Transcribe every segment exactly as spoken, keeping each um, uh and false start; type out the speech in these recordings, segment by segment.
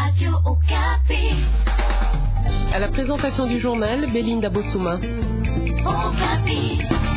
Radio Okapi. À la présentation du journal, Belinda Bossouma. Okapi.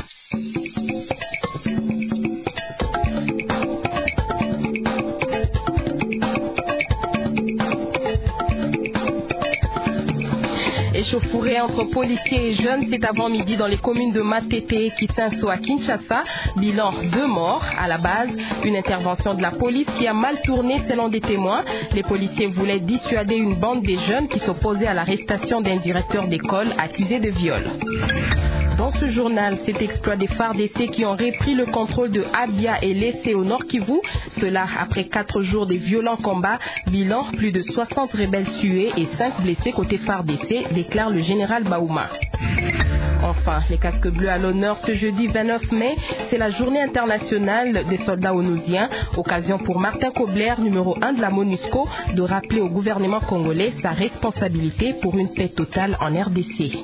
Échauffourée entre policiers et jeunes cet avant-midi dans les communes de Matete et Kisenso à Kinshasa. Bilan deux morts. À la base, une intervention de la police qui a mal tourné selon des témoins. Les policiers voulaient dissuader une bande des jeunes qui s'opposaient à l'arrestation d'un directeur d'école accusé de viol. Dans ce journal, cet exploit des F A R D C qui ont repris le contrôle de Abia et Lessé au Nord Kivu. Cela après quatre jours de violents combats. Bilan, plus de soixante rebelles tués et cinq blessés côté F A R D C, déclare le général Baouma. Enfin, les casques bleus à l'honneur ce jeudi vingt-neuf mai, c'est la journée internationale des soldats onusiens. Occasion pour Martin Kobler, numéro un de la MONUSCO, de rappeler au gouvernement congolais sa responsabilité pour une paix totale en R D C.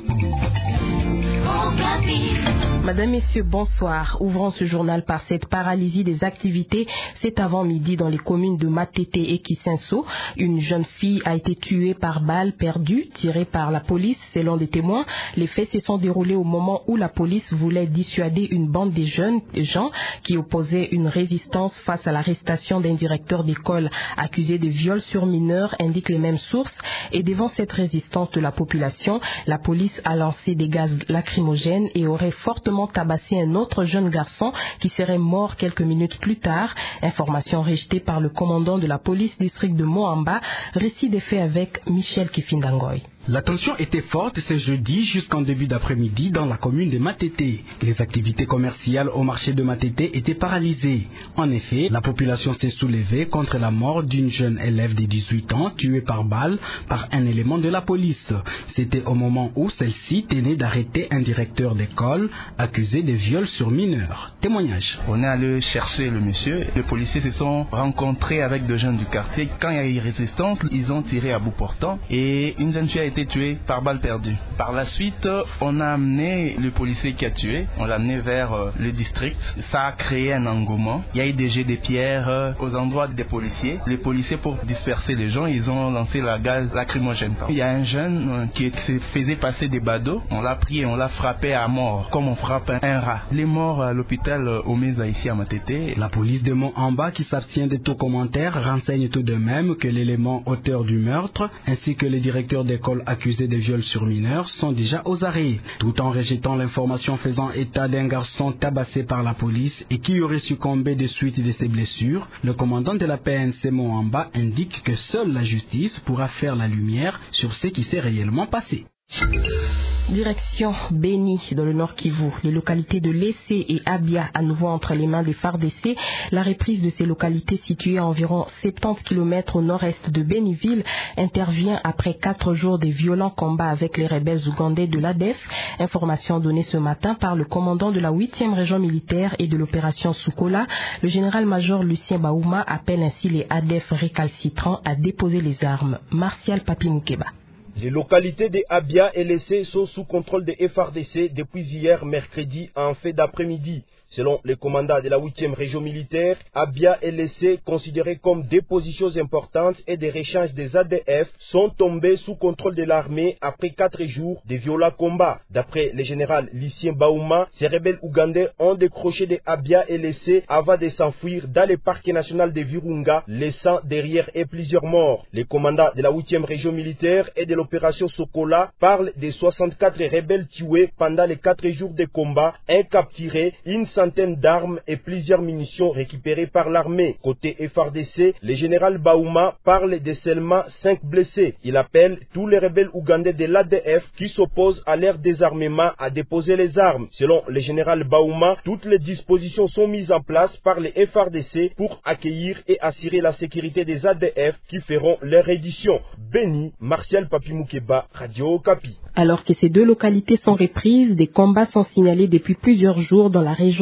Madame, Messieurs, bonsoir. Ouvrons ce journal par cette paralysie des activités cet avant-midi dans les communes de Matete et Kisenso. Une jeune fille a été tuée par balle perdue, tirée par la police selon des témoins. Les faits se sont déroulés au moment où la police voulait dissuader une bande de jeunes gens qui opposaient une résistance face à l'arrestation d'un directeur d'école accusé de viol sur mineurs, indiquent les mêmes sources. Et devant cette résistance de la population, la police a lancé des gaz lacrymogènes et aurait fortement tabassé un autre jeune garçon qui serait mort quelques minutes plus tard. Information rejetée par le commandant de la police district de Moamba. Récit des faits avec Michel Kifindangoy. La tension était forte ce jeudi jusqu'en début d'après-midi dans la commune de Matete. Les activités commerciales au marché de Matete étaient paralysées. En effet, la population s'est soulevée contre la mort d'une jeune élève de dix-huit ans tuée par balle par un élément de la police. C'était au moment où celle-ci tenait d'arrêter un directeur d'école accusé de viol sur mineurs. Témoignage. On est allé chercher le monsieur. Les policiers se sont rencontrés avec des jeunes du quartier. Quand il y a eu résistance, ils ont tiré à bout portant et une jeune fille a été tué par balle perdue. Par la suite, on a amené le policier qui a tué, on l'a amené vers euh, le district. Ça a créé un engouement. Il y a eu des jets de pierres euh, aux endroits des policiers. Les policiers, pour disperser les gens, ils ont lancé la gaz lacrymogène. Il y a un jeune euh, qui se faisait passer des badauds. On l'a pris et on l'a frappé à mort, comme on frappe un, un rat. Les morts à l'hôpital euh, Omeza ici à Matete. La police de Moamba, qui s'abstient de tout commentaire, renseigne tout de même que l'élément auteur du meurtre, ainsi que le directeur d'école accusés de viol sur mineurs sont déjà aux arrêts, tout en rejetant l'information faisant état d'un garçon tabassé par la police et qui aurait succombé de suite de ses blessures. Le commandant de la P N C Moamba indique que seule la justice pourra faire la lumière sur ce qui s'est réellement passé. Direction Béni, dans le Nord Kivu. Les localités de Lessé et Abia, à nouveau entre les mains des F A R D C. La reprise de ces localités situées à environ soixante-dix kilomètres au nord-est de Béniville intervient après quatre jours de violents combats avec les rebelles ougandais de l'A D E F. Information donnée ce matin par le commandant de la huitième région militaire et de l'opération Soukola. Le général-major Lucien Baouma appelle ainsi les A D F récalcitrants à déposer les armes. Martial Papi Moukeba. Les localités de Abia et Lessé sont sous contrôle des F A R D C depuis hier mercredi en fin d'après-midi. Selon les commandants de la huitième région militaire, Abia et Lessé, considérés comme des positions importantes et des échanges des A D F, sont tombés sous contrôle de l'armée après quatre jours de violents combats. D'après le général Lucien Baouma, ces rebelles ougandais ont décroché des Abia et Lessé avant de s'enfuir dans le parc national de Virunga, laissant derrière eux plusieurs morts. Les commandants de la huitième région militaire et de l'opération Sokola parlent de soixante-quatre rebelles tués pendant les quatre jours de combat, un capturé, une centaine d'armes et plusieurs munitions récupérées par l'armée. Côté F A R D C, le général Baouma parle de seulement cinq blessés. Il appelle tous les rebelles ougandais de l'A D F qui s'opposent à leur désarmement à déposer les armes. Selon le général Baouma, toutes les dispositions sont mises en place par les F A R D C pour accueillir et assurer la sécurité des A D F qui feront leur édition. Béni, Martial Papi Moukeba, Radio Okapi. Alors que ces deux localités sont reprises, des combats sont signalés depuis plusieurs jours dans la région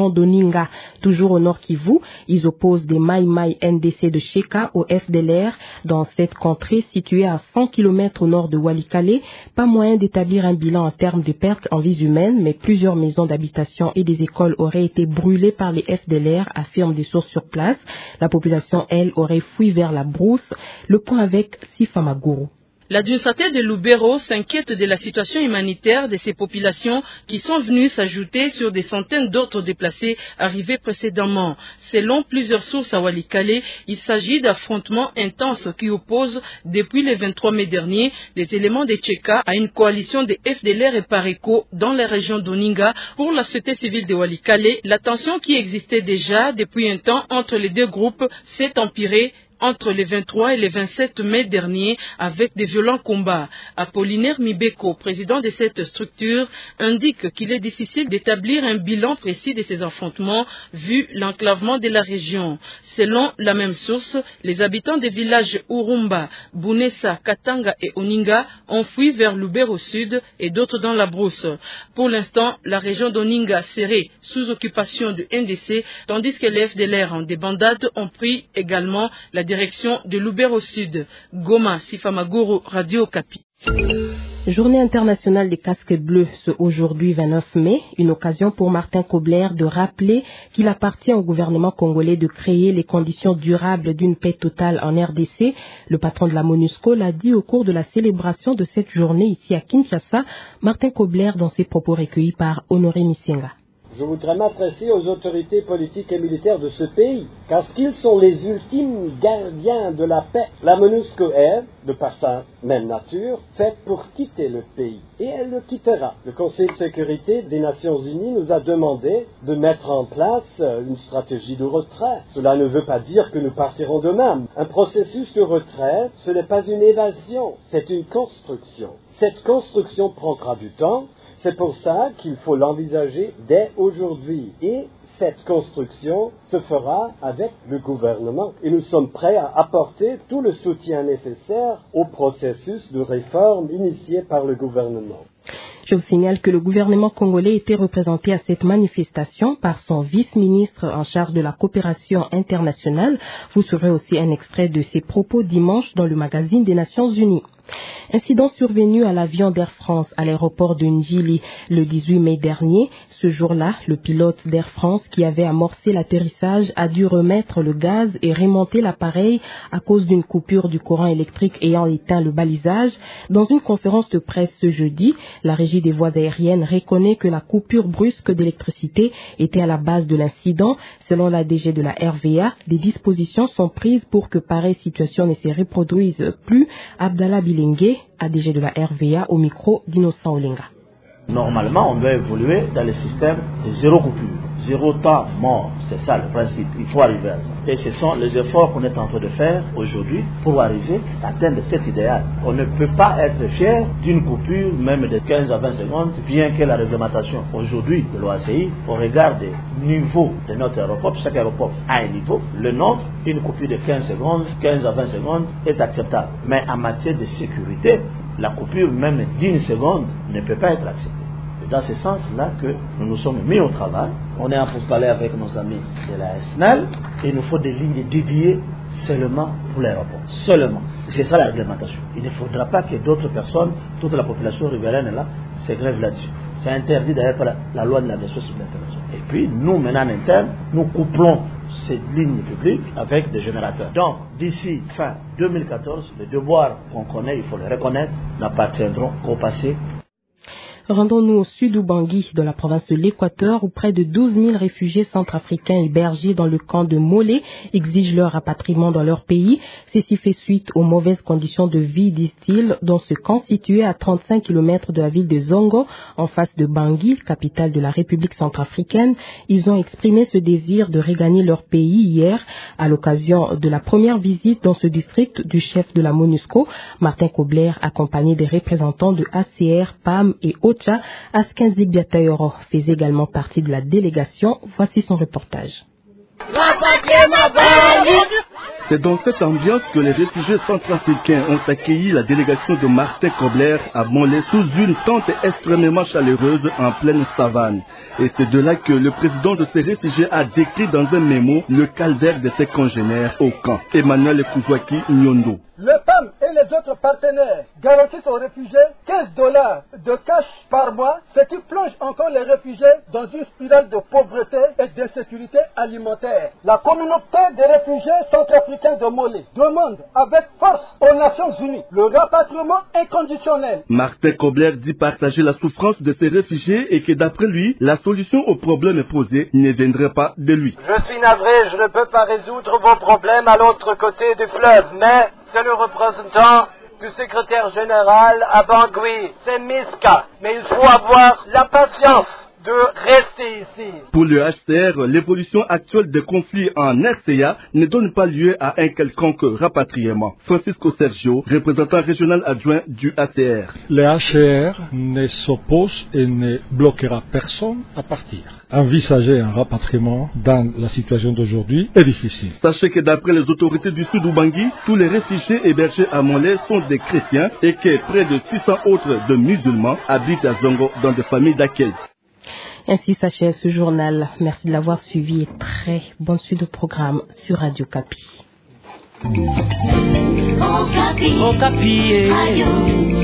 région d'Oninga. Toujours au Nord Kivu, ils opposent des Mai Mai N D C de Sheka au F D L R. Dans cette contrée située à cent kilomètres au nord de Walikale, pas moyen d'établir un bilan en termes de pertes en vies humaines, mais plusieurs maisons d'habitation et des écoles auraient été brûlées par les F D L R, affirment des sources sur place. La population, elle, aurait fui vers la brousse. Le point avec Sifa Maguru. L'administrateur de Lubero s'inquiète de la situation humanitaire de ces populations qui sont venues s'ajouter sur des centaines d'autres déplacés arrivés précédemment. Selon plusieurs sources à Walikale, il s'agit d'affrontements intenses qui opposent depuis le vingt-trois mai dernier les éléments de Tcheka à une coalition de F D L R et Pareco dans la région d'Oninga. Pour la société civile de Walikale, la tension qui existait déjà depuis un temps entre les deux groupes s'est empirée entre le vingt-trois et le vingt-sept mai dernier avec de violents combats. Apollinaire Mibeko, président de cette structure, indique qu'il est difficile d'établir un bilan précis de ces affrontements vu l'enclavement de la région. Selon la même source, les habitants des villages Urumba, Bunesa, Katanga et Oninga ont fui vers Lubero Sud et d'autres dans la brousse. Pour l'instant, la région d'Oninga serait sous occupation du N D C, tandis que les F D L R en débandade ont pris également la direction de Lubero Sud. Goma, Sifa Maguru, Radio Okapi. Journée internationale des casques bleus, ce aujourd'hui vingt-neuf mai, une occasion pour Martin Kobler de rappeler qu'il appartient au gouvernement congolais de créer les conditions durables d'une paix totale en R D C. Le patron de la MONUSCO l'a dit au cours de la célébration de cette journée ici à Kinshasa. Martin Kobler dans ses propos recueillis par Honoré Misenga. Je voudrais m'adresser aux autorités politiques et militaires de ce pays, car qu'ils sont les ultimes gardiens de la paix. La MONUSCO est, de par sa même nature, faite pour quitter le pays, et elle le quittera. Le Conseil de sécurité des Nations Unies nous a demandé de mettre en place une stratégie de retrait. Cela ne veut pas dire que nous partirons de même. Un processus de retrait, ce n'est pas une évasion, c'est une construction. Cette construction prendra du temps. C'est pour ça qu'il faut l'envisager dès aujourd'hui. Et cette construction se fera avec le gouvernement. Et nous sommes prêts à apporter tout le soutien nécessaire au processus de réforme initié par le gouvernement. Je vous signale que le gouvernement congolais était représenté à cette manifestation par son vice-ministre en charge de la coopération internationale. Vous saurez aussi un extrait de ses propos dimanche dans le magazine des Nations Unies. Incident survenu à l'avion d'Air France à l'aéroport de Ndjili le dix-huit mai dernier. Ce jour-là, le pilote d'Air France qui avait amorcé l'atterrissage a dû remettre le gaz et remonter l'appareil à cause d'une coupure du courant électrique ayant éteint le balisage. Dans une conférence de presse ce jeudi, la régie des voies aériennes reconnaît que la coupure brusque d'électricité était à la base de l'incident. Selon la D G de la R V A, des dispositions sont prises pour que pareille situation ne se reproduise plus. Abdallah Bilengue, A D G de la R V A, au micro d'Innocent Olinga. Normalement, on doit évoluer dans le système de zéro coupure, zéro temps mort. C'est ça le principe. Il faut arriver à ça. Et ce sont les efforts qu'on est en train de faire aujourd'hui pour arriver à atteindre cet idéal. On ne peut pas être fier d'une coupure, même de quinze à vingt secondes, bien que la réglementation aujourd'hui de l'O A C I, au regard des niveaux de notre aéroport, chaque aéroport a un niveau, le nôtre, une coupure de quinze secondes, quinze à vingt secondes est acceptable. Mais en matière de sécurité, la coupure même d'une seconde ne peut pas être acceptée. C'est dans ce sens-là que nous nous sommes mis au travail. On est en train de parler avec nos amis de la S N E L et il nous faut des lignes dédiées seulement pour l'aéroport. Seulement. C'est ça la réglementation. Il ne faudra pas que d'autres personnes, toute la population riveraine là, se grève là-dessus. C'est interdit d'ailleurs par la, la loi de l'aviation civile internationale. Et puis, nous, maintenant en interne, nous couplons cette ligne publique avec des générateurs. Donc, d'ici fin deux mille quatorze, les devoirs qu'on connaît, il faut les reconnaître, n'appartiendront qu'au passé. Rendons-nous au sud d'Ubangui, dans la province de l'Équateur, où près de douze mille réfugiés centrafricains hébergés dans le camp de Molé exigent leur rapatriement dans leur pays. Ceci fait suite aux mauvaises conditions de vie, disent-ils, dans ce camp situé à trente-cinq kilomètres de la ville de Zongo, en face de Bangui, capitale de la République centrafricaine. Ils ont exprimé ce désir de regagner leur pays hier, à l'occasion de la première visite dans ce district du chef de la MONUSCO, Martin Kobler, accompagné des représentants de A C R, P A M et O C H A. Askenzi Biatayoro faisait également partie de la délégation. Voici son reportage. C'est dans cette ambiance que les réfugiés centrafricains ont accueilli la délégation de Martin Kobler à Montlé sous une tente extrêmement chaleureuse en pleine savane. Et c'est de là que le président de ces réfugiés a décrit dans un mémo le calvaire de ses congénères au camp. Emmanuel Kouzouaki Nyondo. Le P A M et les autres partenaires garantissent aux réfugiés quinze dollars de cash par mois, ce qui plonge encore les réfugiés dans une spirale de pauvreté et d'insécurité alimentaire. La communauté des réfugiés centrafricains de Montlé demande avec force aux Nations Unies le rapatriement inconditionnel. Martin Kobler dit partager la souffrance de ces réfugiés et que d'après lui, la solution aux problèmes posés ne viendrait pas de lui. Je suis navré, je ne peux pas résoudre vos problèmes à l'autre côté du fleuve, mais c'est le représentant du secrétaire général à Bangui, c'est Miska. Mais il faut avoir la patience de rester ici. Pour le H C R, l'évolution actuelle des conflits en R C A ne donne pas lieu à un quelconque rapatriement. Francisco Sergio, représentant régional adjoint du H C R. Le H C R ne s'oppose et ne bloquera personne à partir. Envisager un rapatriement dans la situation d'aujourd'hui est difficile. Sachez que d'après les autorités du Sud Ubangui, tous les réfugiés hébergés à Montlé sont des chrétiens et que près de six cents autres de musulmans habitent à Zongo dans des familles d'accueil. Ainsi s'achève ce journal. Merci de l'avoir suivi et très bonne suite de programme sur Radio Kapi. Okapi. Okapi. Radio.